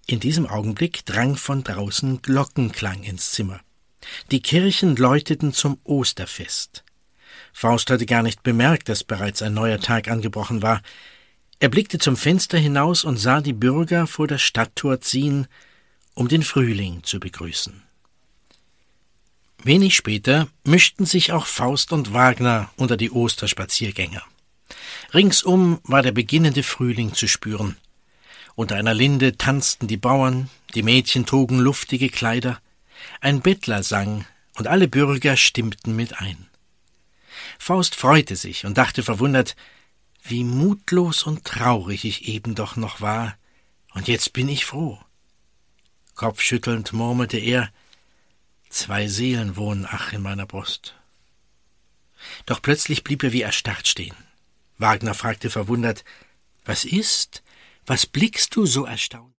In diesem Augenblick drang von draußen Glockenklang ins Zimmer. Die Kirchen läuteten zum Osterfest. Faust hatte gar nicht bemerkt, dass bereits ein neuer Tag angebrochen war. Er blickte zum Fenster hinaus und sah die Bürger vor das Stadttor ziehen, um den Frühling zu begrüßen. Wenig später mischten sich auch Faust und Wagner unter die Osterspaziergänger. Ringsum war der beginnende Frühling zu spüren. Unter einer Linde tanzten die Bauern, die Mädchen trugen luftige Kleider, ein Bettler sang und alle Bürger stimmten mit ein. Faust freute sich und dachte verwundert, wie mutlos und traurig ich eben doch noch war, und jetzt bin ich froh. Kopfschüttelnd murmelte er, 2 Seelen wohnen ach in meiner Brust. Doch plötzlich blieb er wie erstarrt stehen. Wagner fragte verwundert, »Was ist? Was blickst du so erstaunt?«